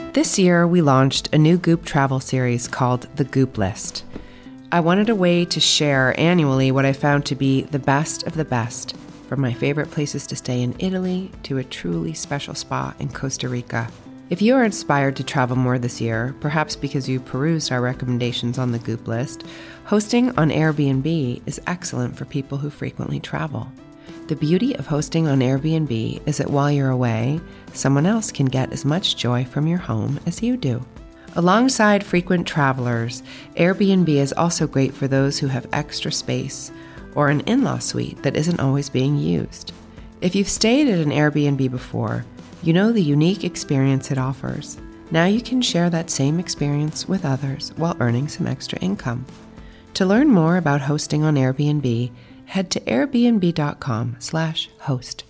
This year, we launched a new Goop travel series called The Goop List. I wanted a way to share annually what I found to be the best of the best, from my favorite places to stay in Italy to a truly special spa in Costa Rica. If you are inspired to travel more this year, perhaps because you perused our recommendations on the Goop List, hosting on Airbnb is excellent for people who frequently travel. The beauty of hosting on Airbnb is that while you're away, someone else can get as much joy from your home as you do. Alongside frequent travelers, Airbnb is also great for those who have extra space or an in-law suite that isn't always being used. If you've stayed at an Airbnb before, you know the unique experience it offers. Now you can share that same experience with others while earning some extra income. To learn more about hosting on Airbnb, head to airbnb.com/host.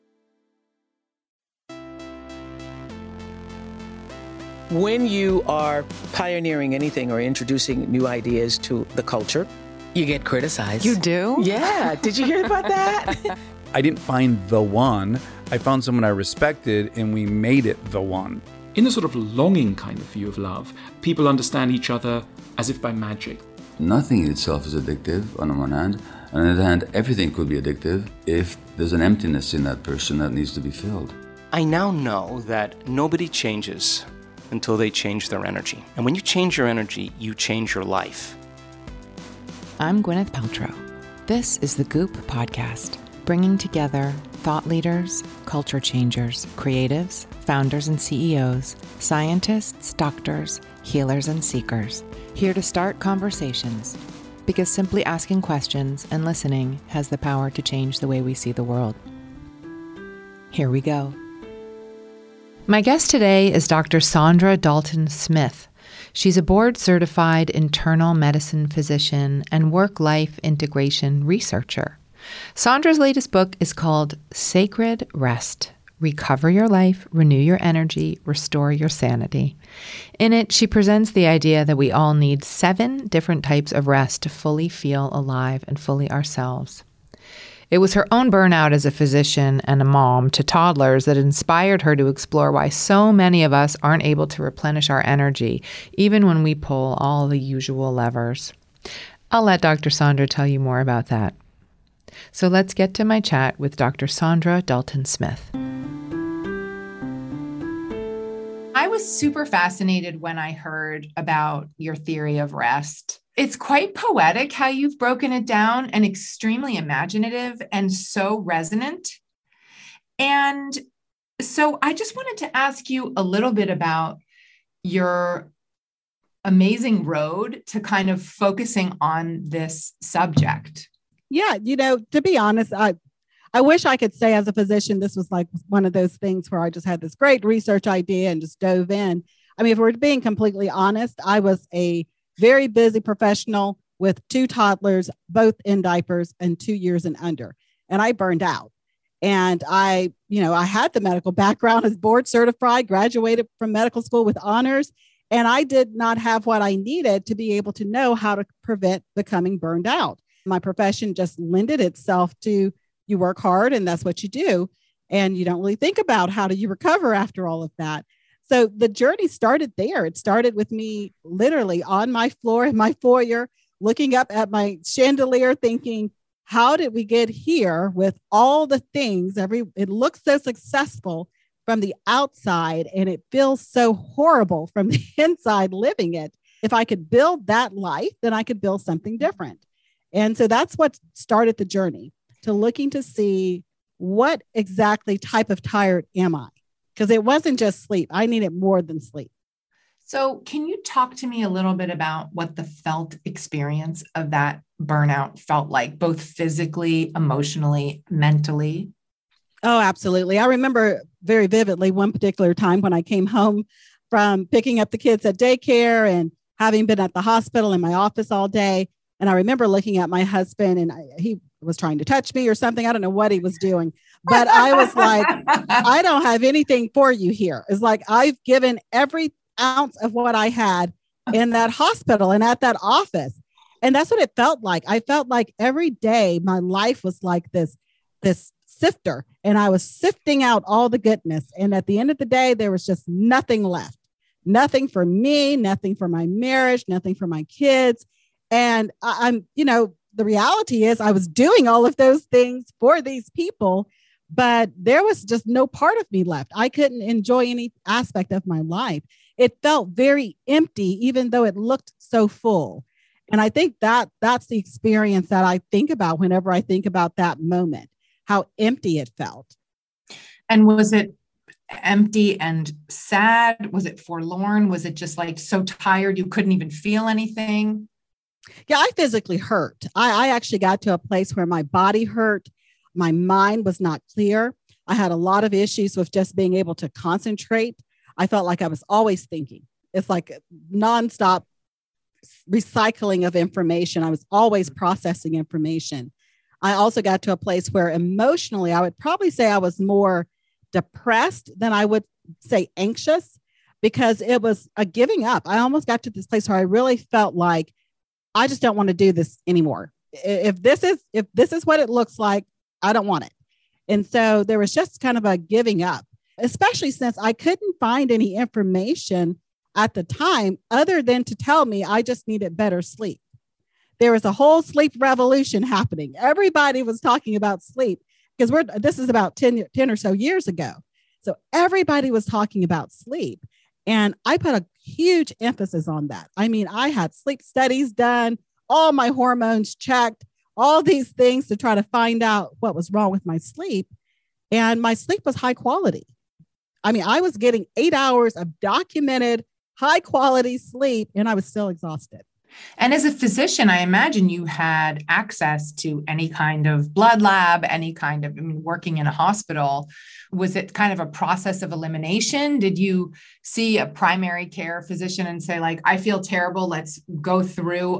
When you are pioneering anything or introducing new ideas to the culture, you get criticized. You do? Yeah. Did you hear about that? I didn't find the one. I found someone I respected, and we made it the one. In a sort of longing kind of view of love, people understand each other as if by magic. Nothing in itself is addictive on the one hand. On the other hand, everything could be addictive if there's an emptiness in that person that needs to be filled. I now know that nobody changes until they change their energy. And when you change your energy, you change your life. I'm Gwyneth Paltrow. This is the Goop Podcast, bringing together thought leaders, culture changers, creatives, founders and CEOs, scientists, doctors, healers and seekers, here to start conversations, because simply asking questions and listening has the power to change the way we see the world. Here we go. My guest today is Dr. Saundra Dalton Smith. She's a board-certified internal medicine physician and work-life integration researcher. Saundra's latest book is called Sacred Rest: Recover Your Life, Renew Your Energy, Restore Your Sanity. In it, she presents the idea that we all need 7 different types of rest to fully feel alive and fully ourselves. It was her own burnout as a physician and a mom to toddlers that inspired her to explore why so many of us aren't able to replenish our energy, even when we pull all the usual levers. I'll let Dr. Saundra tell you more about that. So let's get to my chat with Dr. Saundra Dalton Smith. I was super fascinated when I heard about your theory of rest. It's quite poetic how you've broken it down, and extremely imaginative and so resonant. And so I just wanted to ask you a little bit about your amazing road to kind of focusing on this subject. Yeah, to be honest, I wish I could say as a physician, this was like one of those things where I just had this great research idea and just dove in. I mean, if we're being completely honest, I was a very busy professional with 2 toddlers, both in diapers and 2 years and under. And I burned out. And I had the medical background as board certified, graduated from medical school with honors. And I did not have what I needed to be able to know how to prevent becoming burned out. My profession just lended itself to you work hard and that's what you do. And you don't really think about how do you recover after all of that. So the journey started there. It started with me literally on my floor in my foyer, looking up at my chandelier, thinking, how did we get here with all the things? It looks so successful from the outside and it feels so horrible from the inside living it. If I could build that life, then I could build something different. And so that's what started the journey, to looking to see what exactly type of tired am I? Because it wasn't just sleep. I needed more than sleep. So can you talk to me a little bit about what the felt experience of that burnout felt like, both physically, emotionally, mentally? Oh, absolutely. I remember very vividly one particular time when I came home from picking up the kids at daycare and having been at the hospital in my office all day. And I remember looking at my husband and he was trying to touch me or something. I don't know what he was doing, but I was like, I don't have anything for you here. It's like, I've given every ounce of what I had in that hospital and at that office. And that's what it felt like. I felt like every day my life was like this sifter, and I was sifting out all the goodness. And at the end of the day, there was just nothing left. nothing for me, nothing for my marriage, nothing for my kids. And the reality is I was doing all of those things for these people, but there was just no part of me left. I couldn't enjoy any aspect of my life. It felt very empty, even though it looked so full. And I think that's the experience that I think about whenever I think about that moment, how empty it felt. And was it empty and sad? Was it forlorn? Was it just like so tired you couldn't even feel anything? Yeah, I physically hurt. I actually got to a place where my body hurt. My mind was not clear. I had a lot of issues with just being able to concentrate. I felt like I was always thinking. It's like nonstop recycling of information. I was always processing information. I also got to a place where emotionally, I would probably say I was more depressed than I would say anxious, because it was a giving up. I almost got to this place where I really felt like I just don't want to do this anymore. If this is what it looks like, I don't want it. And so there was just kind of a giving up, especially since I couldn't find any information at the time other than to tell me I just needed better sleep. There was a whole sleep revolution happening. Everybody was talking about sleep because this is about 10 or so years ago. So everybody was talking about sleep. And I put a huge emphasis on that. I mean, I had sleep studies done, all my hormones checked, all these things to try to find out what was wrong with my sleep. And my sleep was high quality. I mean, I was getting 8 hours of documented high quality sleep, and I was still exhausted. And as a physician, I imagine you had access to any kind of blood lab, working in a hospital. Was it kind of a process of elimination? Did you see a primary care physician and say, like, I feel terrible, let's go through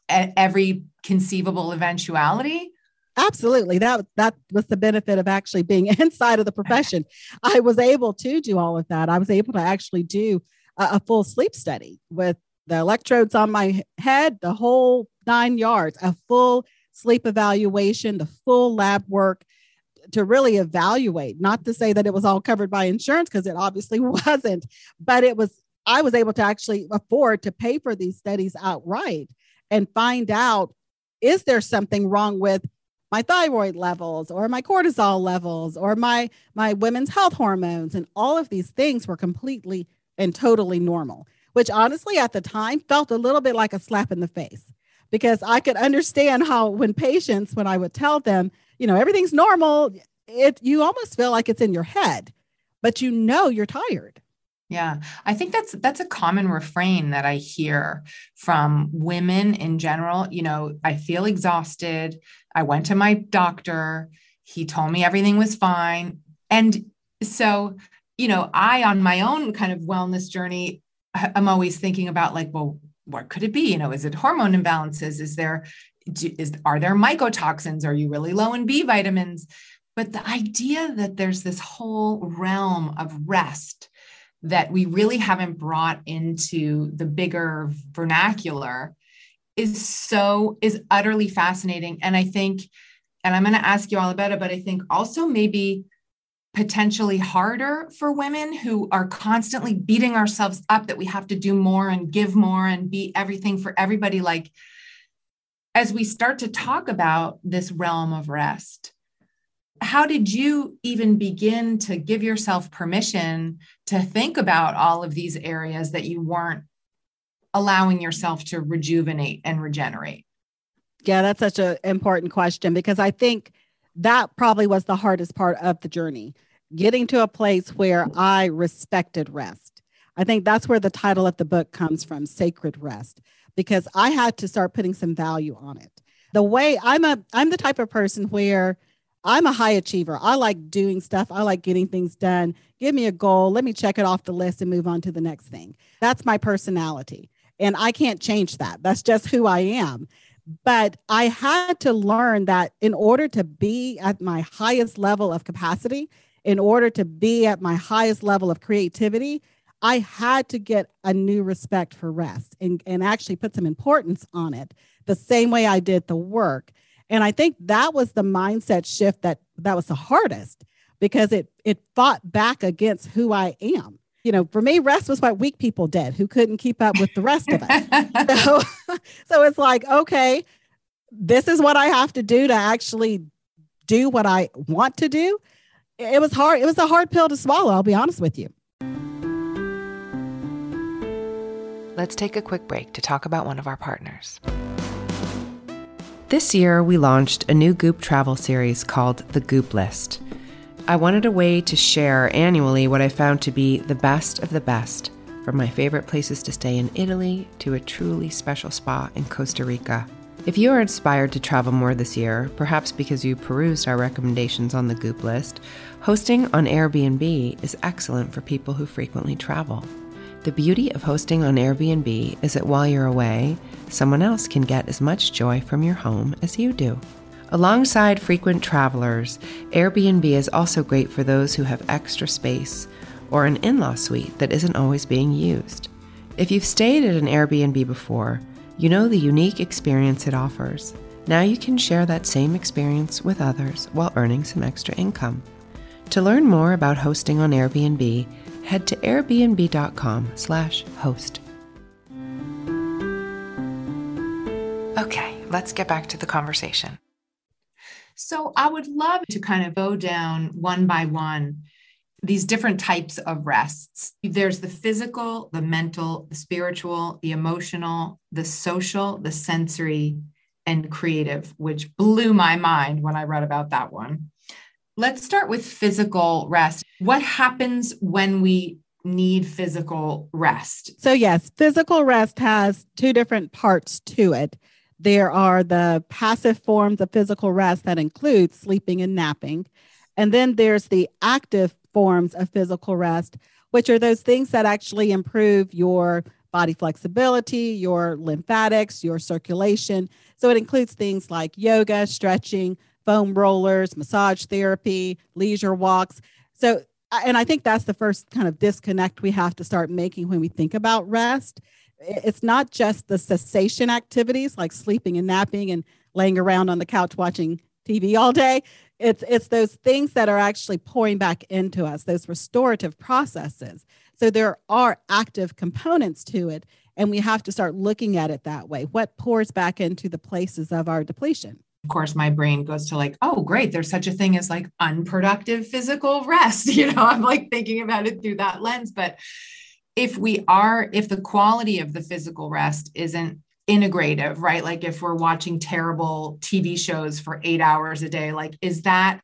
every conceivable eventuality? Absolutely. That was the benefit of actually being inside of the profession. I was able to do all of that. I was able to actually do a full sleep study with the electrodes on my head, the whole 9 yards, a full sleep evaluation, the full lab work to really evaluate, not to say that it was all covered by insurance, because it obviously wasn't, but I was able to actually afford to pay for these studies outright and find out, is there something wrong with my thyroid levels or my cortisol levels or my women's health hormones? And all of these things were completely and totally normal, which honestly at the time felt a little bit like a slap in the face, because I could understand how when I would tell them, everything's normal, you almost feel like it's in your head, but you're tired. Yeah, I think that's a common refrain that I hear from women in general. I feel exhausted. I went to my doctor. He told me everything was fine. And so, I, on my own kind of wellness journey, I'm always thinking about like, well, what could it be? Is it hormone imbalances? Are there mycotoxins? Are you really low in B vitamins? But the idea that there's this whole realm of rest that we really haven't brought into the bigger vernacular is utterly fascinating. And I think, and I'm going to ask you all about it, but I think also maybe potentially harder for women who are constantly beating ourselves up that we have to do more and give more and be everything for everybody. Like, as we start to talk about this realm of rest, how did you even begin to give yourself permission to think about all of these areas that you weren't allowing yourself to rejuvenate and regenerate? Yeah, that's such an important question, because I think that probably was the hardest part of the journey, getting to a place where I respected rest. I think that's where the title of the book comes from, Sacred Rest, because I had to start putting some value on it. The way I'm the type of person where I'm a high achiever. I like doing stuff. I like getting things done. Give me a goal. Let me check it off the list and move on to the next thing. That's my personality. And I can't change that. That's just who I am. But I had to learn that in order to be at my highest level of capacity, in order to be at my highest level of creativity, I had to get a new respect for rest and actually put some importance on it, the same way I did the work. And I think that was the mindset shift that was the hardest, because it fought back against who I am. For me, rest was what weak people did who couldn't keep up with the rest of us. So it's like, okay, this is what I have to do to actually do what I want to do. It was hard. It was a hard pill to swallow. I'll be honest with you. Let's take a quick break to talk about one of our partners. This year, we launched a new Goop travel series called The Goop List. I wanted a way to share annually what I found to be the best of the best, from my favorite places to stay in Italy to a truly special spa in Costa Rica. If you are inspired to travel more this year, perhaps because you perused our recommendations on the Goop List, hosting on Airbnb is excellent for people who frequently travel. The beauty of hosting on Airbnb is that while you're away, someone else can get as much joy from your home as you do. Alongside frequent travelers, Airbnb is also great for those who have extra space or an in-law suite that isn't always being used. If you've stayed at an Airbnb before, you know the unique experience it offers. Now you can share that same experience with others while earning some extra income. To learn more about hosting on Airbnb, head to airbnb.com/host. Okay, let's get back to the conversation. So I would love to kind of go down one by one these different types of rests. There's the physical, the mental, the spiritual, the emotional, the social, the sensory, and creative, which blew my mind when I read about that one. Let's start with physical rest. What happens when we need physical rest? So yes, physical rest has two different parts to it. There are the passive forms of physical rest that include sleeping and napping. And then there's the active forms of physical rest, which are those things that actually improve your body flexibility, your lymphatics, your circulation. So it includes things like yoga, stretching, foam rollers, massage therapy, leisure walks. So, and I think that's the first kind of disconnect we have to start making when we think about rest. It's not just the cessation activities like sleeping and napping and laying around on the couch watching TV all day. It's those things that are actually pouring back into us, those restorative processes. So there are active components to it, and we have to start looking at it that way. What pours back into the places of our depletion? Of course, my brain goes to like, oh, great, there's such a thing as like unproductive physical rest. I'm like thinking about it through that lens. But if the quality of the physical rest isn't integrative, right? Like if we're watching terrible TV shows for 8 hours a day, like, is that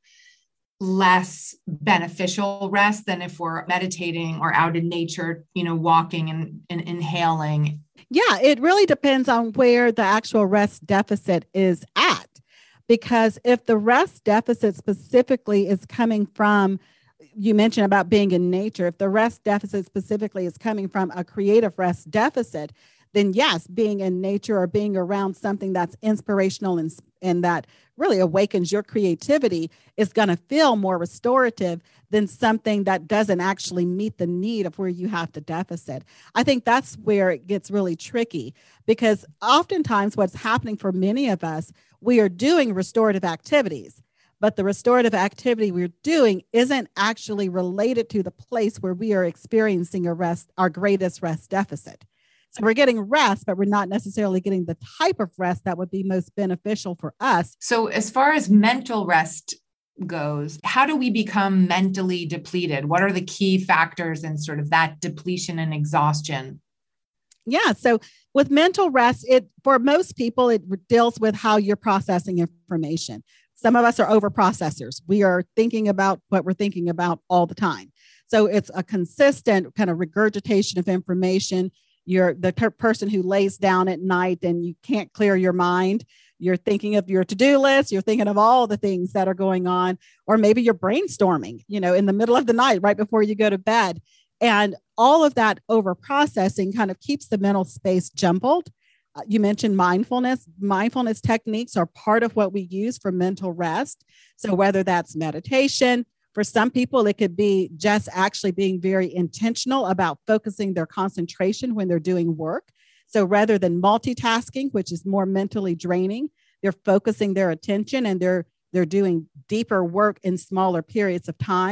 less beneficial rest than if we're meditating or out in nature, walking and inhaling? Yeah, it really depends on where the actual rest deficit is at. Because if the rest deficit specifically is coming from, you mentioned about being in nature, if the rest deficit specifically is coming from a creative rest deficit, then yes, being in nature or being around something that's inspirational and that really awakens your creativity is going to feel more restorative than something that doesn't actually meet the need of where you have the deficit. I think that's where it gets really tricky, because oftentimes what's happening for many of us, we are doing restorative activities, but the restorative activity we're doing isn't actually related to the place where we are experiencing our greatest rest deficit. So we're getting rest, but we're not necessarily getting the type of rest that would be most beneficial for us. So as far as mental rest goes, how do we become mentally depleted? What are the key factors in sort of that depletion and exhaustion? Yeah. So with mental rest, for most people, it deals with how you're processing information. Some of us are over processors. We are thinking about what we're thinking about all the time. So it's a consistent kind of regurgitation of information. You're the person who lays down at night and you can't clear your mind. You're thinking of your to-do list. You're thinking of all the things that are going on, or maybe you're brainstorming, in the middle of the night, right before you go to bed. And all of that over processing kind of keeps the mental space jumbled. You mentioned mindfulness. Mindfulness techniques are part of what we use for mental rest. So whether that's meditation, for some people, it could be just actually being very intentional about focusing their concentration when they're doing work. So rather than multitasking, which is more mentally draining, they're focusing their attention and they're doing deeper work in smaller periods of time.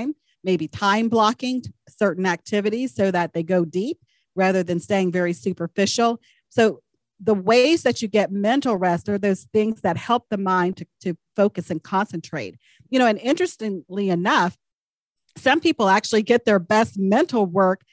maybe time blocking certain activities so that they go deep rather than staying very superficial. So the ways that you get mental rest are those things that help the mind to focus and concentrate. And interestingly enough, some people actually get their best mental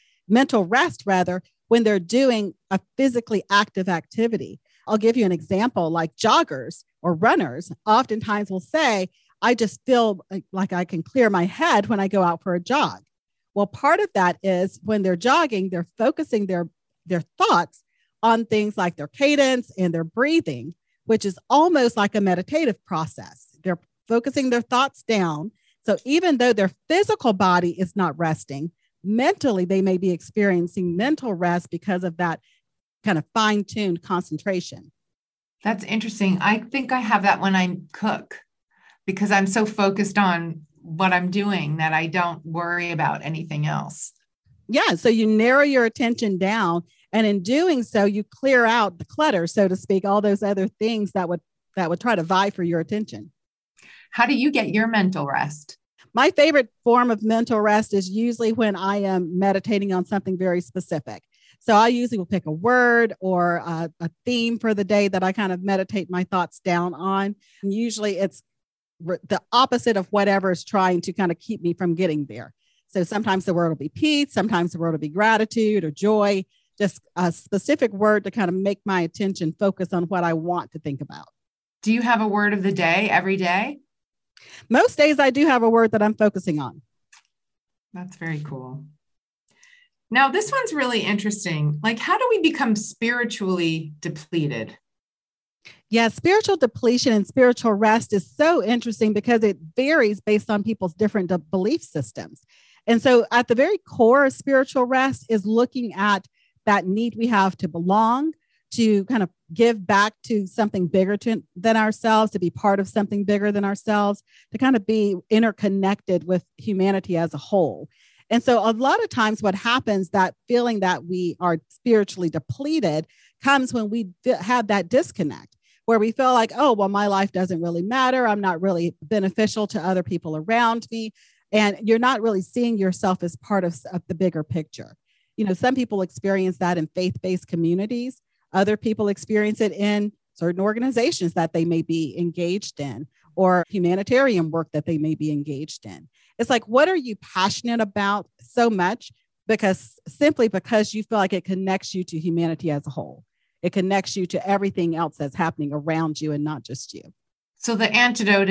rest, when they're doing a physically active activity. I'll give you an example, like joggers or runners oftentimes will say, I just feel like I can clear my head when I go out for a jog. Well, part of that is when they're jogging, they're focusing their thoughts on things like their cadence and their breathing, which is almost like a meditative process. They're focusing their thoughts down. So even though their physical body is not resting, mentally, they may be experiencing mental rest because of that kind of fine-tuned concentration. That's interesting. I think I have that when I cook because I'm so focused on what I'm doing that I don't worry about anything else. Yeah. So you narrow your attention down, and in doing so, you clear out the clutter, so to speak, all those other things that would try to vie for your attention. How do you get your mental rest? My favorite form of mental rest is usually when I am meditating on something very specific. So I usually will pick a word or a theme for the day that I kind of meditate my thoughts down on. And usually it's the opposite of whatever is trying to kind of keep me from getting there. So sometimes the word will be peace, sometimes the word will be gratitude or joy, just a specific word to kind of make my attention focus on what I want to think about. Do you have a word of the day every day? Most days I do have a word that I'm focusing on. That's very cool. Now, this one's really interesting. Like, how do we become spiritually depleted? Yeah, spiritual depletion and spiritual rest is so interesting because it varies based on people's different belief systems. And so at the very core of spiritual rest is looking at that need we have to belong, to kind of give back to something bigger than ourselves, to be part of something bigger than ourselves, to kind of be interconnected with humanity as a whole. And so a lot of times what happens, that feeling that we are spiritually depleted comes when we have that disconnect where we feel like, oh, well, my life doesn't really matter. I'm not really beneficial to other people around me. And you're not really seeing yourself as part of the bigger picture. Some people experience that in faith-based communities. Other people experience it in certain organizations that they may be engaged in or humanitarian work that they may be engaged in. It's like, what are you passionate about so much? Because you feel like it connects you to humanity as a whole. It connects you to everything else that's happening around you and not just you. So the antidote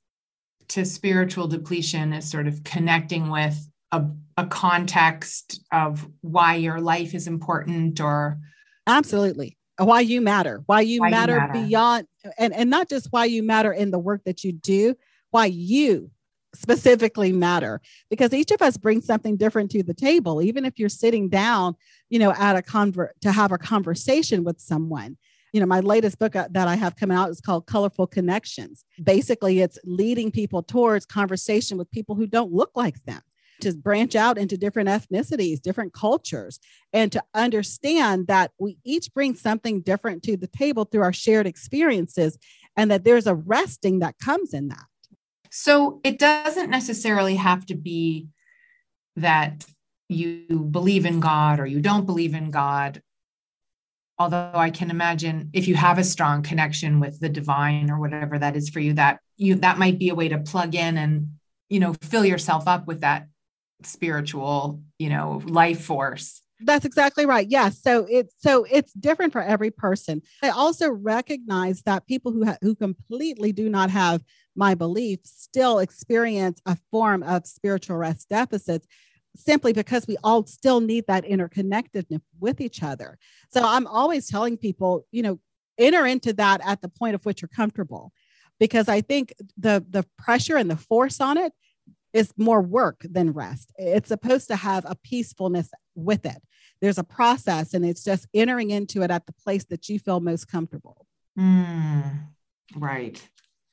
to spiritual depletion is sort of connecting with a context of why your life is important, or absolutely why you matter beyond, and not just why you matter in the work that you do, why you specifically matter, because each of us brings something different to the table. Even if you're sitting down, at to have a conversation with someone. My latest book that I have come out is called Colorful Connections. Basically, it's leading people towards conversation with people who don't look like them, to branch out into different ethnicities, different cultures, and to understand that we each bring something different to the table through our shared experiences, and that there's a resting that comes in that. So it doesn't necessarily have to be that you believe in God or you don't believe in God. Although I can imagine if you have a strong connection with the divine or whatever that is for you, that might be a way to plug in and, fill yourself up with that spiritual, life force. That's exactly right. Yes. So it's different for every person. I also recognize that people who completely do not have my beliefs still experience a form of spiritual rest deficits, simply because we all still need that interconnectedness with each other. So I'm always telling people, enter into that at the point of which you're comfortable, because I think the pressure and the force on it is more work than rest. It's supposed to have a peacefulness with it. There's a process, and it's just entering into it at the place that you feel most comfortable. Right.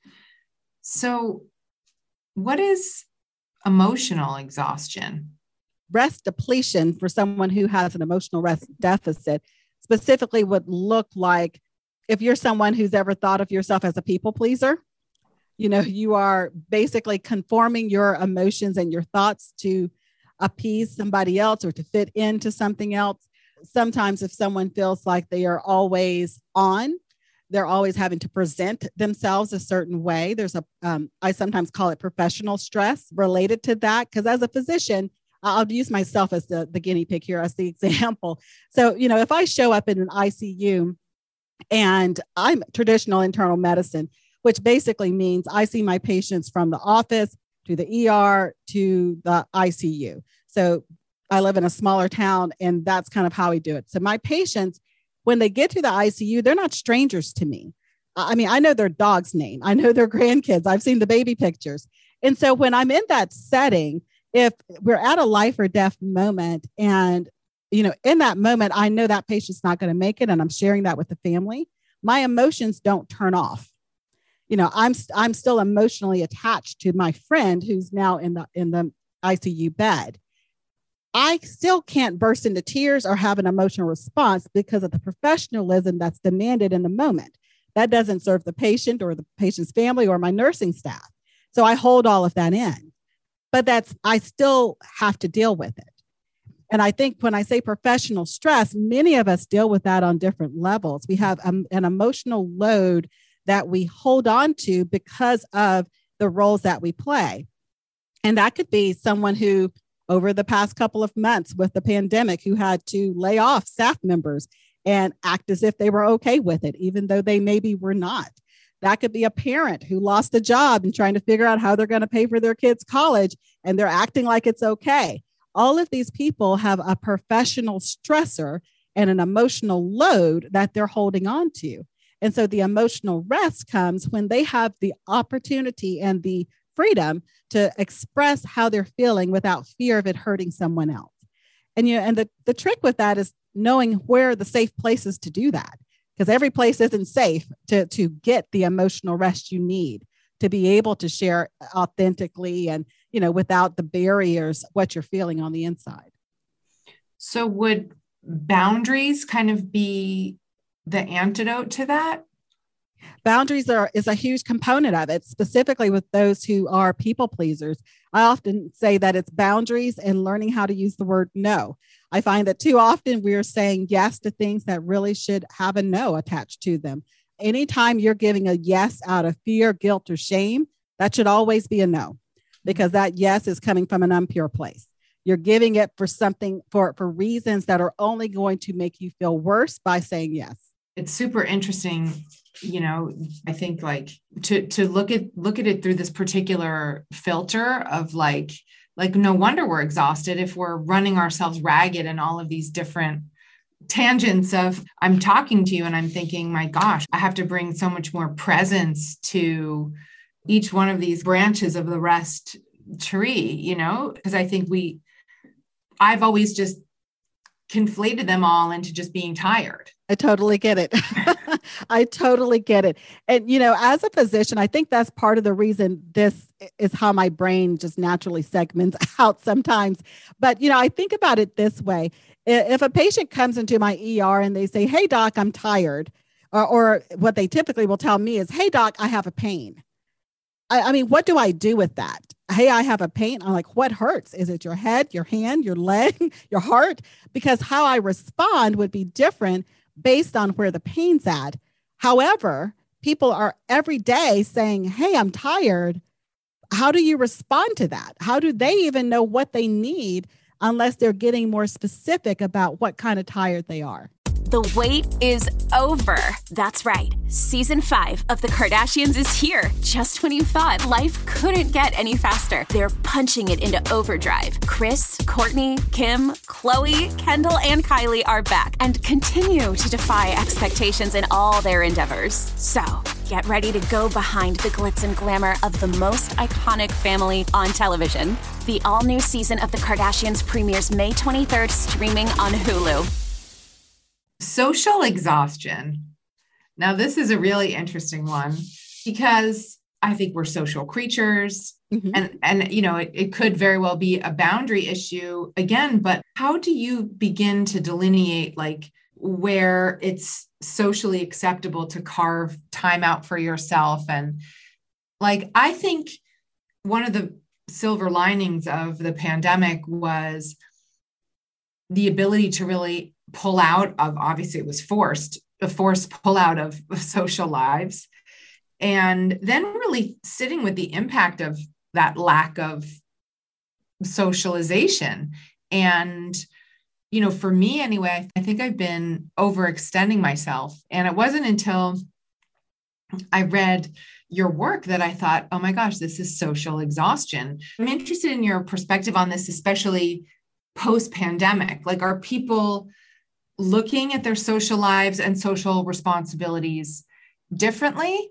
So what is emotional exhaustion? Rest depletion for someone who has an emotional rest deficit specifically would look like, if you're someone who's ever thought of yourself as a people pleaser, You are basically conforming your emotions and your thoughts to appease somebody else or to fit into something else. Sometimes if someone feels like they are always on, they're always having to present themselves a certain way. There's I sometimes call it professional stress related to that. Because as a physician, I'll use myself as the guinea pig here as the example. So, if I show up in an ICU and I'm traditional internal medicine, which basically means I see my patients from the office to the ER to the ICU. So I live in a smaller town, and that's kind of how we do it. So my patients, when they get to the ICU, they're not strangers to me. I mean, I know their dog's name. I know their grandkids. I've seen the baby pictures. And so when I'm in that setting, if we're at a life or death moment, and, in that moment, I know that patient's not going to make it, and I'm sharing that with the family, my emotions don't turn off. I'm still emotionally attached to my friend who's now in the ICU bed. I still can't burst into tears or have an emotional response because of the professionalism that's demanded in the moment. That doesn't serve the patient or the patient's family or my nursing staff. So I hold all of that in, but I still have to deal with it. And I think when I say professional stress, many of us deal with that on different levels. We have an emotional load that we hold on to because of the roles that we play. And that could be someone who, over the past couple of months with the pandemic, who had to lay off staff members and act as if they were okay with it, even though they maybe were not. That could be a parent who lost a job and trying to figure out how they're going to pay for their kids' college, and they're acting like it's okay. All of these people have a professional stressor and an emotional load that they're holding on to. And so the emotional rest comes when they have the opportunity and the freedom to express how they're feeling without fear of it hurting someone else. And the trick with that is knowing where the safe places to do that, because every place isn't safe to get the emotional rest you need to be able to share authentically and, without the barriers, what you're feeling on the inside. So would boundaries kind of be the antidote to that? Boundaries is a huge component of it, specifically with those who are people pleasers. I often say that it's boundaries and learning how to use the word no. I find that too often we're saying yes to things that really should have a no attached to them. Anytime you're giving a yes out of fear, guilt, or shame, that should always be a no, because that yes is coming from an impure place. You're giving it for something, for reasons that are only going to make you feel worse by saying yes. It's super interesting. I think to look at it through this particular filter of like no wonder we're exhausted if we're running ourselves ragged in all of these different tangents of I'm talking to you and I'm thinking, my gosh, I have to bring so much more presence to each one of these branches of the rest tree, because I think I've always just conflated them all into just being tired. I totally get it. I totally get it. And, as a physician, I think that's part of the reason this is how my brain just naturally segments out sometimes. But, I think about it this way. If a patient comes into my ER and they say, hey, doc, I'm tired, or what they typically will tell me is, hey, doc, I have a pain. I mean, what do I do with that? Hey, I have a pain. I'm like, what hurts? Is it your head, your hand, your leg, your heart? Because how I respond would be different based on where the pain's at. However, people are every day saying, hey, I'm tired. How do you respond to that? How do they even know what they need unless they're getting more specific about what kind of tired they are? The wait is over. That's right. Season 5 of The Kardashians is here. Just when you thought life couldn't get any faster, they're punching it into overdrive. Kris, Kourtney, Kim, Khloe, Kendall, and Kylie are back and continue to defy expectations in all their endeavors. So get ready to go behind the glitz and glamour of the most iconic family on television. The all-new season of The Kardashians premieres May 23rd, streaming on Hulu. Social exhaustion. Now, this is a really interesting one because I think we're social creatures, and it could very well be a boundary issue again, but how do you begin to delineate where it's socially acceptable to carve time out for yourself? And Like, I think one of the silver linings of the pandemic was the ability to really pull out of, obviously it was a forced pull out of social lives. And then really sitting with the impact of that lack of socialization. And, you know, for me anyway, I think I've been overextending myself. And it wasn't until I read your work that I thought, oh my gosh, this is social exhaustion. I'm interested in your perspective on this, especially post-pandemic. Like, are people looking at their social lives and social responsibilities differently?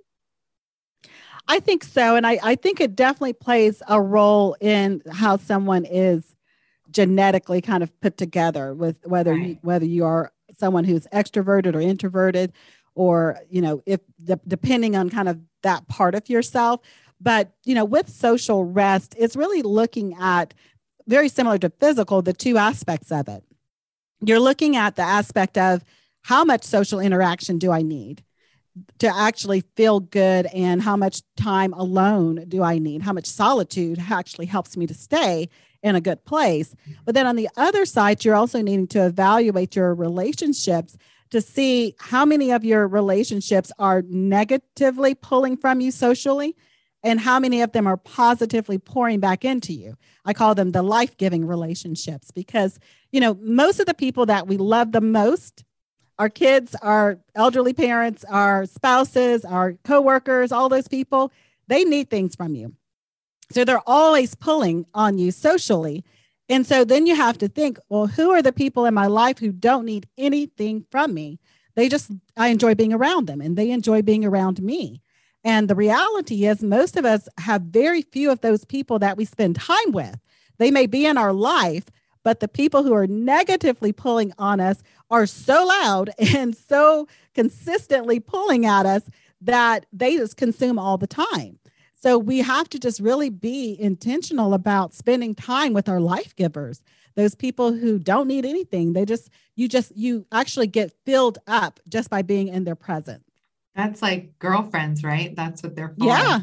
I think so. And I think it definitely plays a role in how someone is genetically kind of put together, with whether you are someone who's extroverted or introverted, or, you know, if depending on kind of that part of yourself. But, you know, with social rest, it's really looking at, very similar to physical, the two aspects of it. You're looking at the aspect of how much social interaction do I need to actually feel good, and how much time alone do I need? How much solitude actually helps me to stay in a good place? But then on the other side, you're also needing to evaluate your relationships to see how many of your relationships are negatively pulling from you socially, and how many of them are positively pouring back into you. I call them the life-giving relationships, because, you know, most of the people that we love the most, our kids, our elderly parents, our spouses, our coworkers, all those people, they need things from you. So they're always pulling on you socially. And so then you have to think, well, who are the people in my life who don't need anything from me? I enjoy being around them, and they enjoy being around me. And the reality is, most of us have very few of those people that we spend time with. They may be in our life, but the people who are negatively pulling on us are so loud and so consistently pulling at us that they just consume all the time. So we have to just really be intentional about spending time with our life givers, those people who don't need anything. You actually get filled up just by being in their presence. That's like girlfriends, right? That's what they're for. Yeah.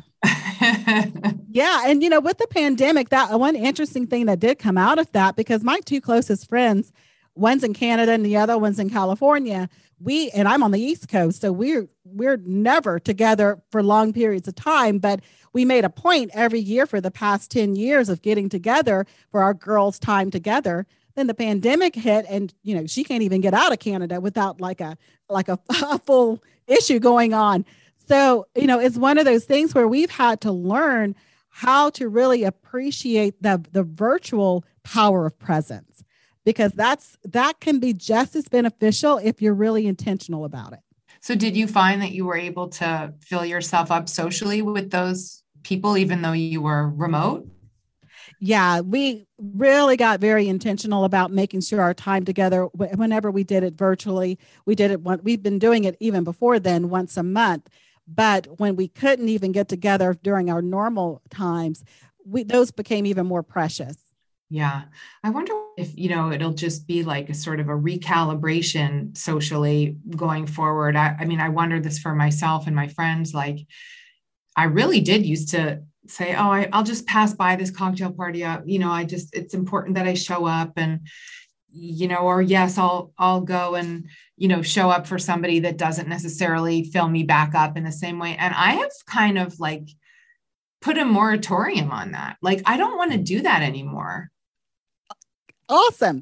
Yeah. And, you know, with the pandemic, that one interesting thing that did come out of that, because my two closest friends, one's in Canada and the other one's in California, and I'm on the East Coast, so we're never together for long periods of time, but we made a point every year for the past 10 years of getting together for our girls' time together. Then the pandemic hit, and, you know, she can't even get out of Canada without like a full issue going on. So, you know, it's one of those things where we've had to learn how to really appreciate the virtual power of presence, because that can be just as beneficial if you're really intentional about it. So did you find that you were able to fill yourself up socially with those people, even though you were remote? Yeah, we really got very intentional about making sure our time together, whenever we did it virtually, we've been doing it even before then, once a month. But when we couldn't even get together during our normal times, those became even more precious. Yeah. I wonder if, you know, it'll just be like a sort of a recalibration socially going forward. I mean, I wonder this for myself and my friends. Like, I really did used to say, oh, I'll just pass by this cocktail party. You know, it's important that I show up, and, you know, or yes, I'll go and, you know, show up for somebody that doesn't necessarily fill me back up in the same way. And I have kind of like put a moratorium on that. Like, I don't want to do that anymore. Awesome.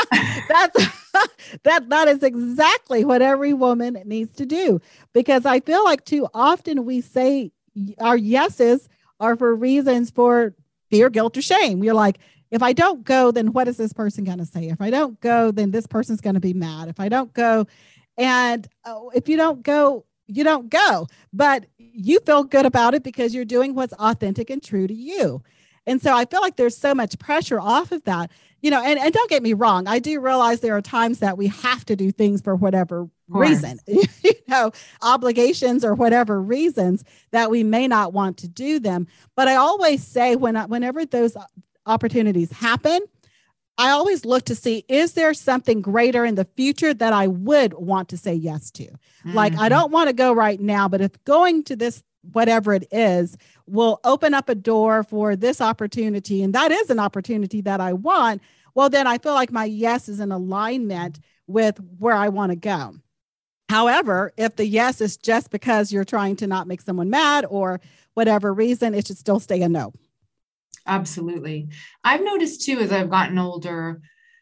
That is exactly what every woman needs to do, because I feel like too often we say our yeses are for reasons for fear, guilt, or shame. We're like, if I don't go, then what is this person going to say? If I don't go, then this person's going to be mad. If I don't go, and if you don't go, you don't go, but you feel good about it because you're doing what's authentic and true to you. And so I feel like there's so much pressure off of that, you know, and don't get me wrong. I do realize there are times that we have to do things for whatever reason, you know, obligations or whatever reasons that we may not want to do them. But I always say whenever those opportunities happen, I always look to see, is there something greater in the future that I would want to say yes to? Mm-hmm. Like, I don't want to go right now, but if going to this, whatever it is, will open up a door for this opportunity, and that is an opportunity that I want, well, then I feel like my yes is in alignment with where I want to go. However, if the yes is just because you're trying to not make someone mad or whatever reason, it should still stay a no. Absolutely. I've noticed too, as I've gotten older,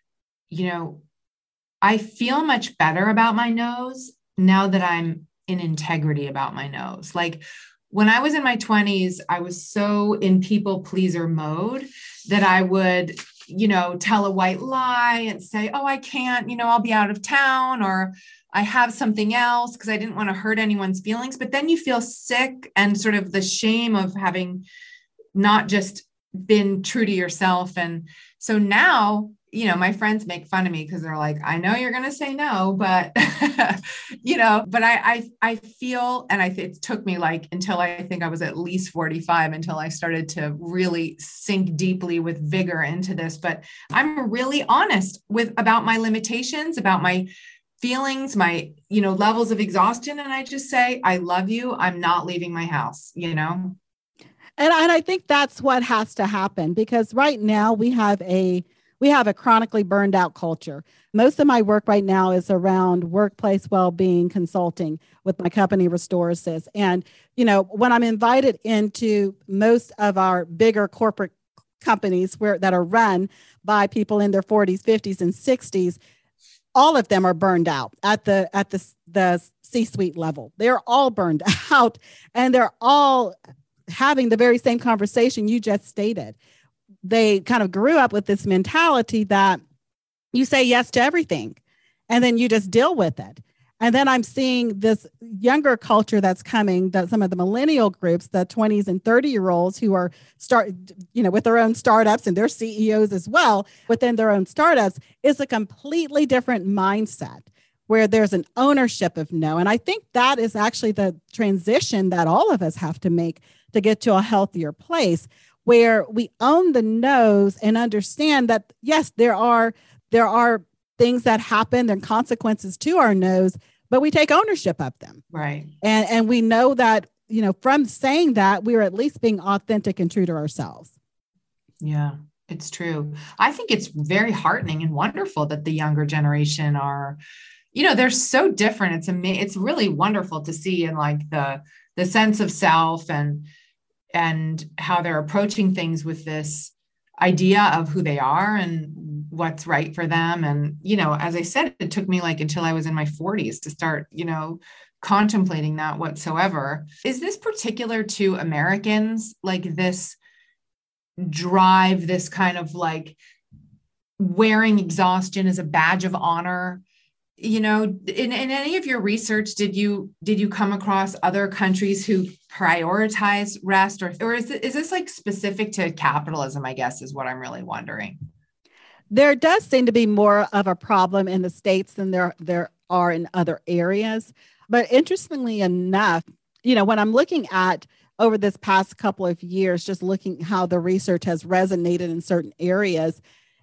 I feel much better about my no's now that I'm in integrity about my no's. Like when I was in my 20s, I was so in people pleaser mode that I would, tell a white lie and say, oh, I can't, I'll be out of town, or I have something else because I didn't want to hurt anyone's feelings. But then you feel sick and sort of the shame of having not just been true to yourself. And so now, my friends make fun of me because they're like, I know you're going to say no, but, but I feel, and it took me until I think I was at least 45 until I started to really sink deeply with vigor into this. But I'm really honest about my limitations, about my feelings, my, levels of exhaustion. And I just say, I love you. I'm not leaving my house, And I think that's what has to happen, because right now we have a chronically burned out culture. Most of my work right now is around workplace well-being consulting with my company, Restore Assist. And, when I'm invited into most of our bigger corporate companies that are run by people in their 40s, 50s, and 60s, all of them are burned out at the C-suite level. They're all burned out, and they're all having the very same conversation you just stated. They kind of grew up with this mentality that you say yes to everything and then you just deal with it. And then I'm seeing this younger culture that's coming, that some of the millennial groups, the 20s and 30-year-olds who are with their own startups, and they're CEOs as well within their own startups, is a completely different mindset where there's an ownership of no. And I think that is actually the transition that all of us have to make to get to a healthier place, where we own the no's and understand that, yes, there are things that happen and consequences to our no's, but we take ownership of them. Right. And we know that, from saying that, we're at least being authentic and true to ourselves. Yeah, it's true. I think it's very heartening and wonderful that the younger generation are, they're so different. It's really wonderful to see in the sense of self and how they're approaching things with this idea of who they are and what's right for them. And, as I said, it took me until I was in my 40s to start, contemplating that whatsoever. Is this particular to Americans, this drive, this kind of wearing exhaustion as a badge of honor? In any of your research, did you come across other countries who prioritize rest, or is this specific to capitalism, I guess, is what I'm really wondering. There does seem to be more of a problem in the States than there are in other areas. But interestingly enough, when I'm looking at over this past couple of years, just looking how the research has resonated in certain areas,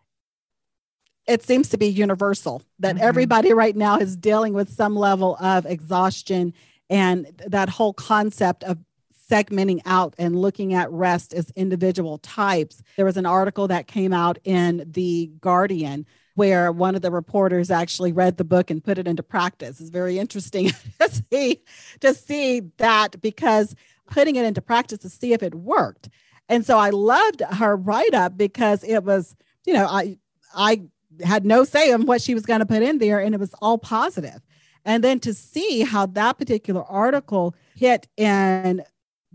it seems to be universal that everybody right now is dealing with some level of exhaustion, and that whole concept of segmenting out and looking at rest as individual types. There was an article that came out in The Guardian where one of the reporters actually read the book and put it into practice. It's very interesting to see that, because putting it into practice to see if it worked. And so I loved her write-up because it was, I had no say in what she was going to put in there, and it was all positive. And then to see how that particular article hit in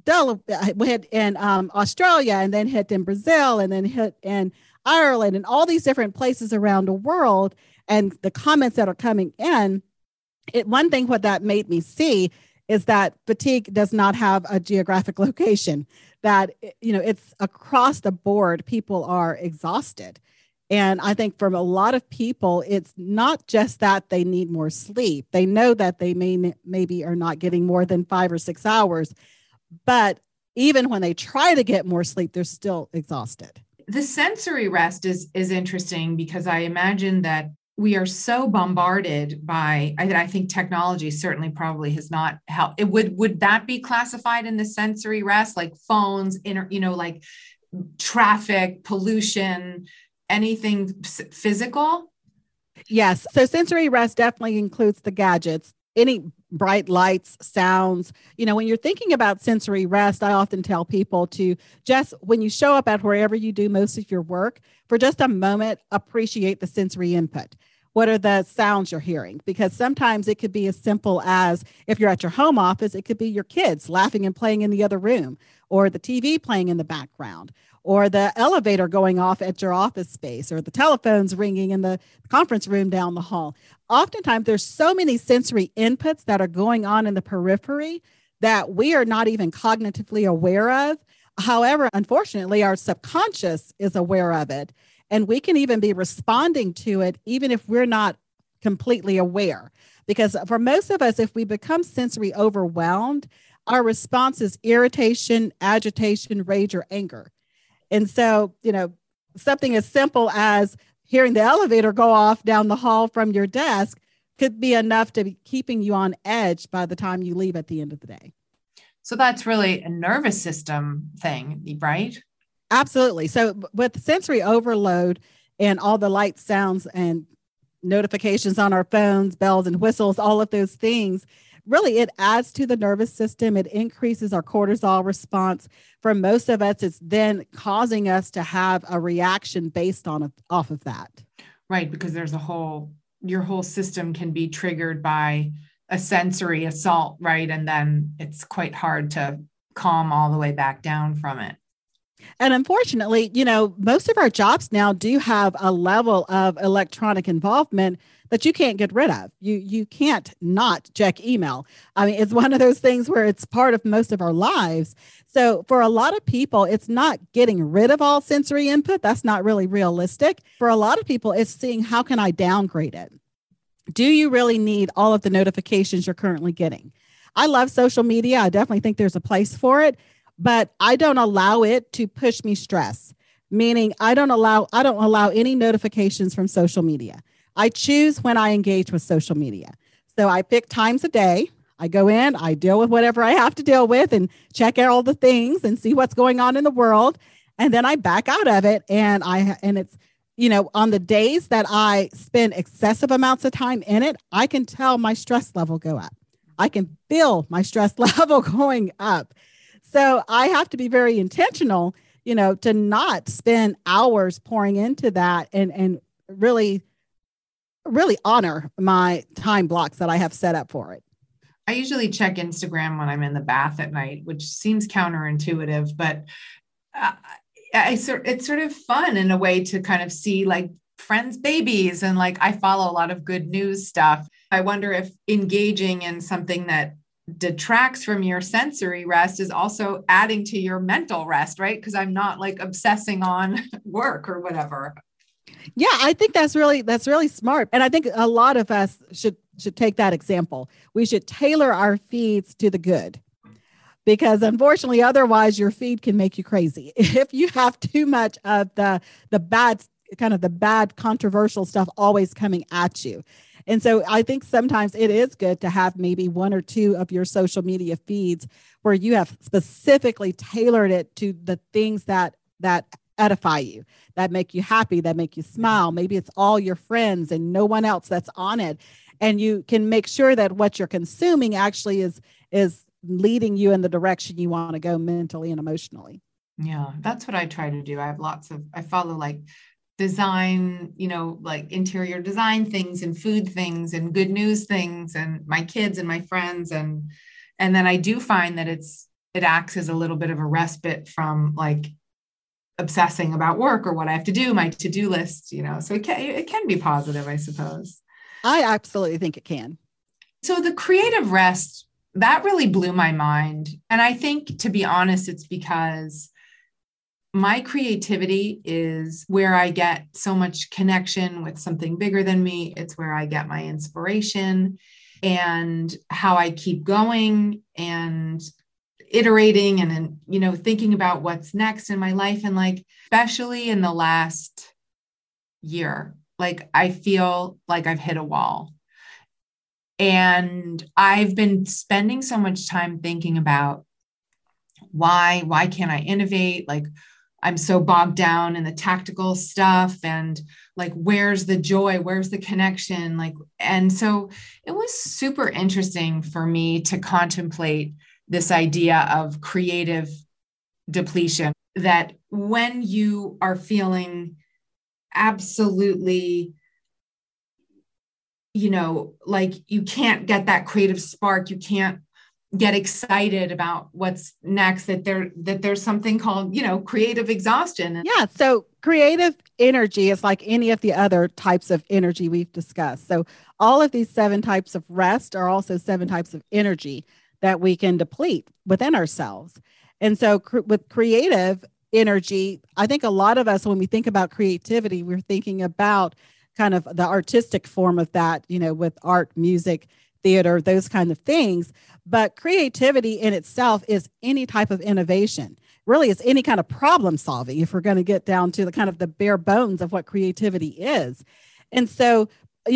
Australia, and then hit in Brazil, and then hit in Ireland, and all these different places around the world, and the comments that are coming in, one thing what that made me see is that fatigue does not have a geographic location, that, it's across the board. People are exhausted. And I think for a lot of people, it's not just that they need more sleep. They know that they maybe are not getting more than 5 or 6 hours, but even when they try to get more sleep, they're still exhausted. The sensory rest is interesting, because I imagine that we are so bombarded by, I think technology certainly probably has not helped. Would that be classified in the sensory rest, like phones, like traffic, pollution, anything physical? Yes. So sensory rest definitely includes the gadgets, any bright lights, sounds. When you're thinking about sensory rest, I often tell people to just, when you show up at wherever you do most of your work, for just a moment, appreciate the sensory input. What are the sounds you're hearing? Because sometimes it could be as simple as, if you're at your home office, it could be your kids laughing and playing in the other room, or the TV playing in the background, or the elevator going off at your office space, or the telephones ringing in the conference room down the hall. Oftentimes, there's so many sensory inputs that are going on in the periphery that we are not even cognitively aware of. However, unfortunately, our subconscious is aware of it, and we can even be responding to it even if we're not completely aware. Because for most of us, if we become sensory overwhelmed, our response is irritation, agitation, rage, or anger. And so, something as simple as hearing the elevator go off down the hall from your desk could be enough to be keeping you on edge by the time you leave at the end of the day. So that's really a nervous system thing, right? Absolutely. So with sensory overload and all the lights, sounds, and notifications on our phones, bells and whistles, all of those things, really, it adds to the nervous system. It increases our cortisol response. For most of us, it's then causing us to have a reaction based off of that. Right, because your whole system can be triggered by a sensory assault, right? And then it's quite hard to calm all the way back down from it. And unfortunately, most of our jobs now do have a level of electronic involvement that you can't get rid of. You can't not check email. I mean, it's one of those things where it's part of most of our lives. So for a lot of people, it's not getting rid of all sensory input. That's not really realistic. For a lot of people, it's seeing, how can I downgrade it? Do you really need all of the notifications you're currently getting? I love social media. I definitely think there's a place for it, but I don't allow it to push me stress, meaning I don't allow any notifications from social media. I choose when I engage with social media. So I pick times a day. I go in, I deal with whatever I have to deal with and check out all the things and see what's going on in the world. And then I back out of it. And it's, on the days that I spend excessive amounts of time in it, I can tell my stress level go up. I can feel my stress level going up. So I have to be very intentional, to not spend hours pouring into that and really honor my time blocks that I have set up for it. I usually check Instagram when I'm in the bath at night, which seems counterintuitive, but it's sort of fun in a way to kind of see like friends' babies, and like I follow a lot of good news stuff. I wonder if engaging in something that detracts from your sensory rest is also adding to your mental rest, right? Because I'm not like obsessing on work or whatever. Yeah, I think that's really smart. And I think a lot of us should take that example. We should tailor our feeds to the good, because unfortunately, otherwise your feed can make you crazy. If you have too much of the bad controversial stuff always coming at you. And so I think sometimes it is good to have maybe one or two of your social media feeds where you have specifically tailored it to the things that edify you, that make you happy, that make you smile. Maybe it's all your friends and no one else that's on it. And you can make sure that what you're consuming actually is leading you in the direction you want to go mentally and emotionally. Yeah, that's what I try to do. I follow like design, like interior design things and food things and good news things and my kids and my friends. And then I do find that it acts as a little bit of a respite from like obsessing about work or what I have to do, my to-do list, so it can be positive, I suppose. I absolutely think it can. So the creative rest, that really blew my mind. And I think, to be honest, it's because my creativity is where I get so much connection with something bigger than me. It's where I get my inspiration and how I keep going and iterating and, thinking about what's next in my life. And like, especially in the last year, like I feel like I've hit a wall. And I've been spending so much time thinking about why can't I innovate? Like, I'm so bogged down in the tactical stuff, and like, where's the joy? Where's the connection? Like, and so it was super interesting for me to contemplate this idea of creative depletion, that when you are feeling absolutely, like you can't get that creative spark, you can't get excited about what's next, that there's something called, creative exhaustion. Yeah. So creative energy is like any of the other types of energy we've discussed. So all of these 7 types of rest are also 7 types of energy that we can deplete within ourselves. And so with creative energy, I think a lot of us, when we think about creativity, we're thinking about kind of the artistic form of that, with art, music, theater, those kind of things. But creativity in itself is any type of innovation. Really, it's any kind of problem solving, if we're going to get down to the kind of the bare bones of what creativity is. And so,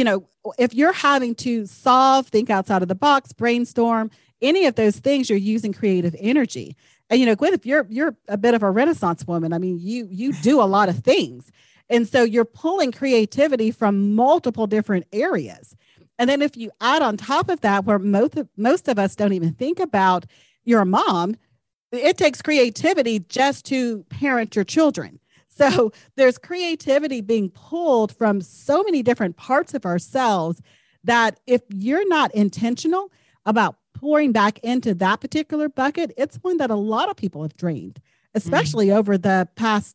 if you're having to solve, think outside of the box, brainstorm, any of those things, you're using creative energy. And, Gwen, if you're a bit of a Renaissance woman, I mean, you do a lot of things. And so you're pulling creativity from multiple different areas. And then if you add on top of that, where most of us don't even think about, your mom, it takes creativity just to parent your children. So there's creativity being pulled from so many different parts of ourselves that if you're not intentional about pouring back into that particular bucket, it's one that a lot of people have drained, especially over the past,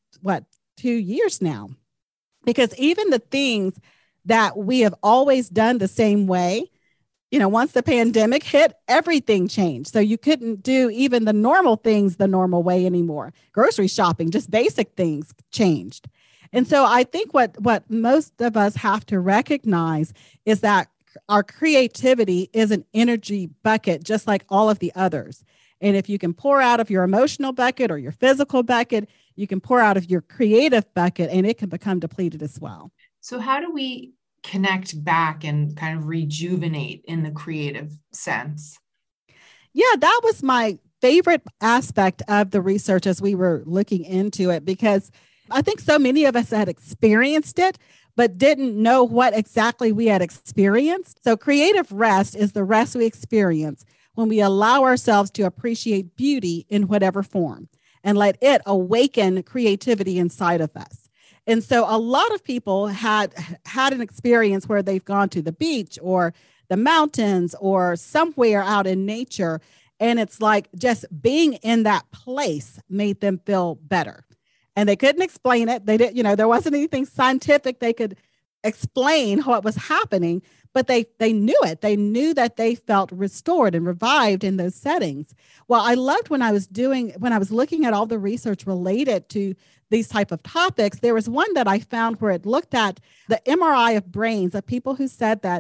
2 years now. Because even the things that we have always done the same way, once the pandemic hit, everything changed. So you couldn't do even the normal things the normal way anymore. Grocery shopping, just basic things changed. And so I think what most of us have to recognize is that our creativity is an energy bucket, just like all of the others. And if you can pour out of your emotional bucket or your physical bucket, you can pour out of your creative bucket, and it can become depleted as well. So how do we connect back and kind of rejuvenate in the creative sense? Yeah, that was my favorite aspect of the research as we were looking into it, because I think so many of us had experienced it, but didn't know what exactly we had experienced. So creative rest is the rest we experience when we allow ourselves to appreciate beauty in whatever form and let it awaken creativity inside of us. And so a lot of people had an experience where they've gone to the beach or the mountains or somewhere out in nature, and it's like just being in that place made them feel better. And they couldn't explain it. They didn't, there wasn't anything scientific they could explain what was happening, but they knew it. They knew that they felt restored and revived in those settings. Well, I loved when I was looking at all the research related to these type of topics, there was one that I found where it looked at the MRI of brains of people who said that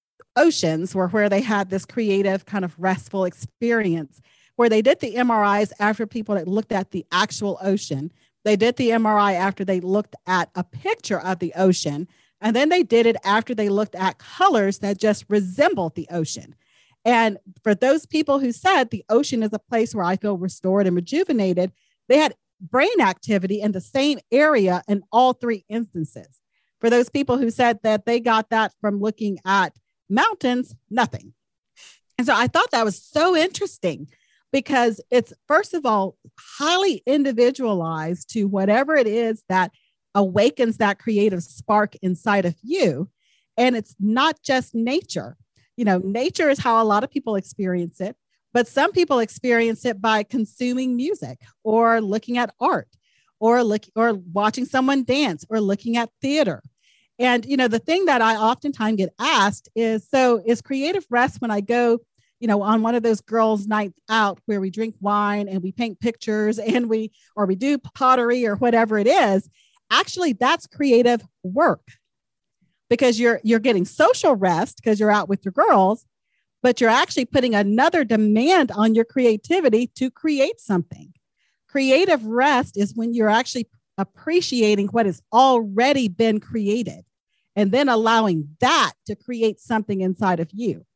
oceans were where they had this creative kind of restful experience, where they did the MRIs after people that looked at the actual ocean. They did the MRI after they looked at a picture of the ocean. And then they did it after they looked at colors that just resembled the ocean. And for those people who said the ocean is a place where I feel restored and rejuvenated, they had brain activity in the same area in all 3 instances. For those people who said that they got that from looking at mountains, nothing. And so I thought that was so interesting, because it's, first of all, highly individualized to whatever it is that awakens that creative spark inside of you. And it's not just nature. Nature is how a lot of people experience it, but some people experience it by consuming music or looking at art or watching someone dance or looking at theater. And, the thing that I oftentimes get asked is, so is creative rest when I go on one of those girls' nights out where we drink wine and we paint pictures and we do pottery or whatever it is? Actually, that's creative work, because you're getting social rest because you're out with your girls, but you're actually putting another demand on your creativity to create something. Creative rest is when you're actually appreciating what has already been created and then allowing that to create something inside of you.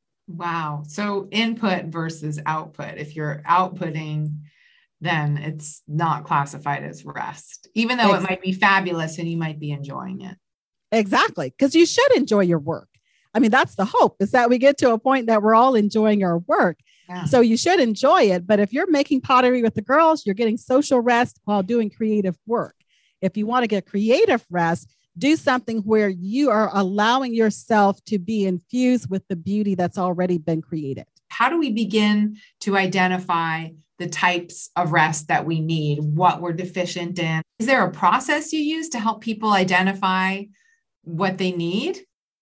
Wow. So input versus output. If you're outputting, then it's not classified as rest, even though it might be fabulous and you might be enjoying it. Exactly. Because you should enjoy your work. I mean, that's the hope, is that we get to a point that we're all enjoying our work. Yeah. So you should enjoy it. But if you're making pottery with the girls, you're getting social rest while doing creative work. If you want to get creative rest, do something where you are allowing yourself to be infused with the beauty that's already been created. How do we begin to identify the types of rest that we need, what we're deficient in? Is there a process you use to help people identify what they need?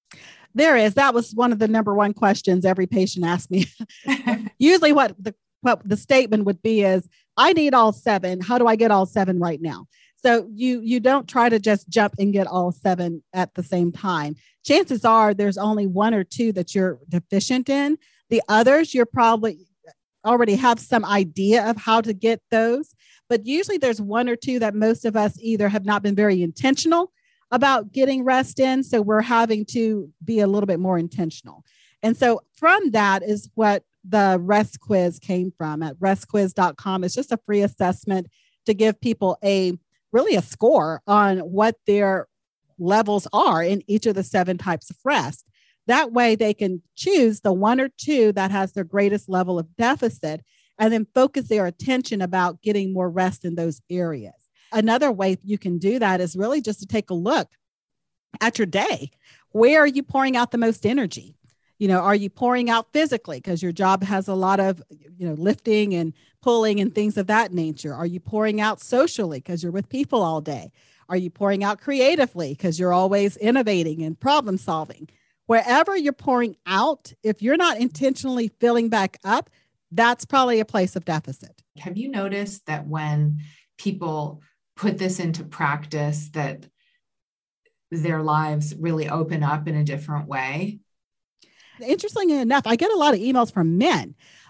There is. That was one of the number one questions every patient asked me. Usually what the statement would be is, I need all 7. How do I get all 7 right now? So you don't try to just jump and get all 7 at the same time. Chances are there's only 1 or 2 that you're deficient in. The others, you're probably already have some idea of how to get those. But usually there's 1 or 2 that most of us either have not been very intentional about getting rest in. So we're having to be a little bit more intentional. And so from that is what the Rest Quiz came from at restquiz.com. It's just a free assessment to give people really a score on what their levels are in each of the 7 types of rest. That way they can choose the 1 or 2 that has their greatest level of deficit and then focus their attention about getting more rest in those areas. Another way you can do that is really just to take a look at your day. Where are you pouring out the most energy? Are you pouring out physically because your job has a lot of, lifting and pulling and things of that nature? Are you pouring out socially because you're with people all day? Are you pouring out creatively because you're always innovating and problem solving? Wherever you're pouring out, if you're not intentionally filling back up, that's probably a place of deficit. Have you noticed that when people put this into practice, that their lives really open up in a different way? Interestingly enough, I get a lot of emails from men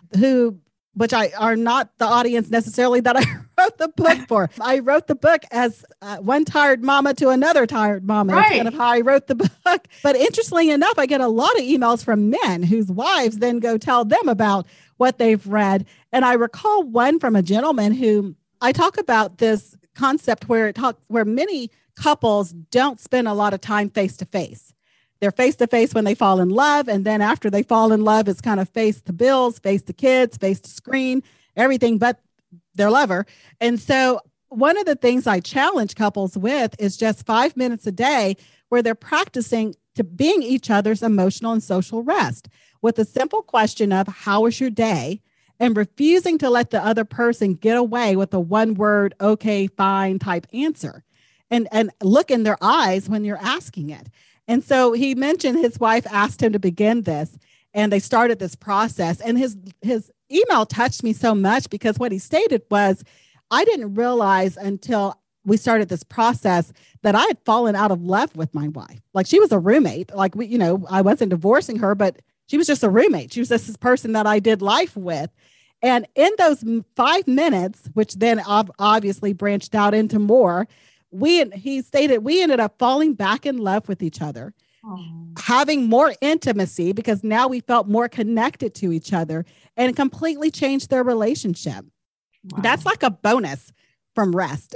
which are not the audience necessarily that I wrote the book for. I wrote the book as one tired mama to another tired mama. Right. That's kind of how I wrote the book. But interestingly enough, I get a lot of emails from men whose wives then go tell them about what they've read. And I recall one from a gentleman who I talk about this concept where many couples don't spend a lot of time face to face. They're face to face when they fall in love. And then after they fall in love, it's kind of face to bills, face to kids, face to screen, everything but their lover. And so one of the things I challenge couples with is just 5 minutes a day where they're practicing to being each other's emotional and social rest with a simple question of, how was your day? And refusing to let the other person get away with a one word, okay, fine type answer. And look in their eyes when you're asking it. And so he mentioned his wife asked him to begin this, and they started this process. And his email touched me so much because what he stated was, I didn't realize until we started this process that I had fallen out of love with my wife. Like, she was a roommate. Like, I wasn't divorcing her, but she was just a roommate. She was just this person that I did life with. And in those 5 minutes, which then obviously branched out into more, he stated we ended up falling back in love with each other, having more intimacy because now we felt more connected to each other, and completely changed their relationship. Wow. That's like a bonus from rest.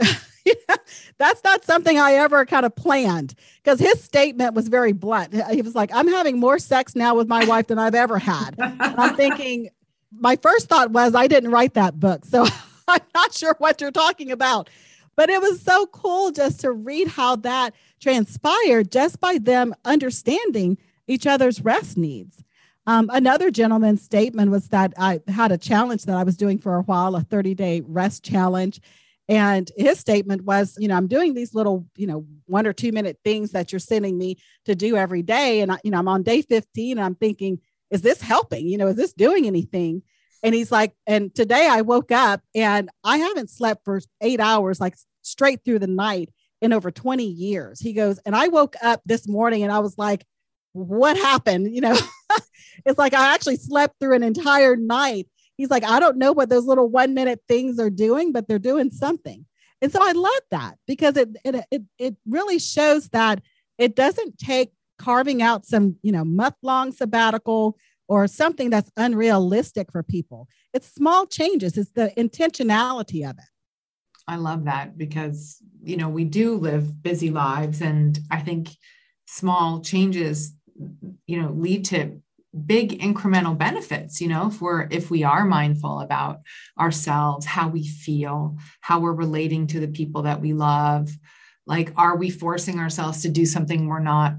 That's not something I ever kind of planned, because his statement was very blunt. He was like, I'm having more sex now with my wife than I've ever had. And I'm thinking, my first thought was, I didn't write that book, so I'm not sure what you're talking about. But it was so cool just to read how that transpired just by them understanding each other's rest needs. Another gentleman's statement was that I had a challenge that I was doing for a while, a 30-day rest challenge. And his statement was, I'm doing these little, 1 or 2 minute things that you're sending me to do every day. And, I'm on day 15 and I'm thinking, is this helping? Is this doing anything? And he's like, and today I woke up and I haven't slept for 8 hours, like straight through the night in over 20 years. He goes, and I woke up this morning and I was like, what happened? It's like, I actually slept through an entire night. He's like, I don't know what those little 1 minute things are doing, but they're doing something. And so I love that because it really shows that it doesn't take carving out some, month-long sabbatical or something that's unrealistic for people. It's small changes. It's the intentionality of it. I love that because, we do live busy lives. And I think small changes, lead to big incremental benefits, if we are mindful about ourselves, how we feel, how we're relating to the people that we love. Like, are we forcing ourselves to do something we're not,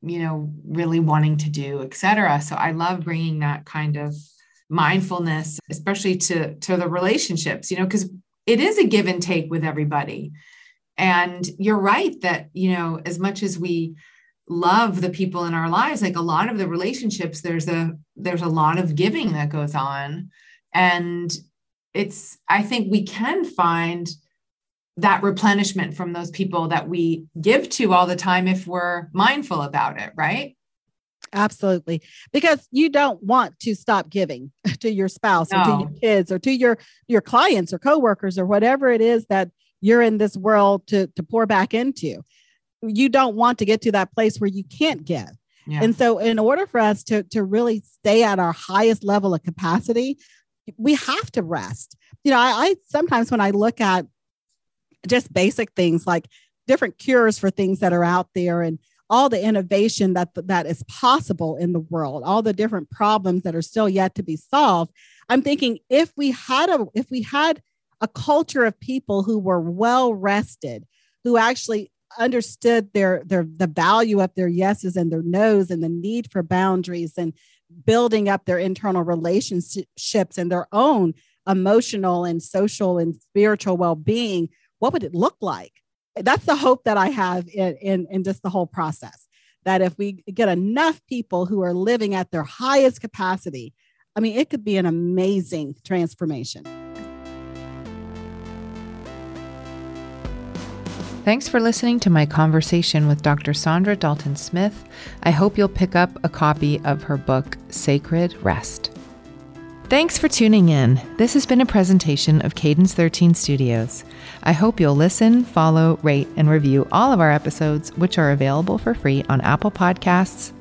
really wanting to do, et cetera. So I love bringing that kind of mindfulness, especially to the relationships, because it is a give and take with everybody. And you're right that, as much as we love the people in our lives, like a lot of the relationships, there's a lot of giving that goes on. And I think we can find that replenishment from those people that we give to all the time if we're mindful about it, right? Absolutely. Because you don't want to stop giving to your spouse or to your kids or to your clients or coworkers or whatever it is that you're in this world to pour back into. You don't want to get to that place where you can't give. Yeah. And so in order for us to really stay at our highest level of capacity, we have to rest. I sometimes when I look at just basic things like different cures for things that are out there and all the innovation that is possible in the world, all the different problems that are still yet to be solved. I'm thinking if we had a culture of people who were well rested, who actually understood the value of their yeses and their nos and the need for boundaries and building up their internal relationships and their own emotional and social and spiritual well-being, what would it look like? That's the hope that I have in just the whole process, that if we get enough people who are living at their highest capacity, it could be an amazing transformation. Thanks for listening to my conversation with Dr. Saundra Dalton Smith. I hope you'll pick up a copy of her book, Sacred Rest. Thanks for tuning in. This has been a presentation of Cadence 13 Studios. I hope you'll listen, follow, rate, and review all of our episodes, which are available for free on Apple Podcasts,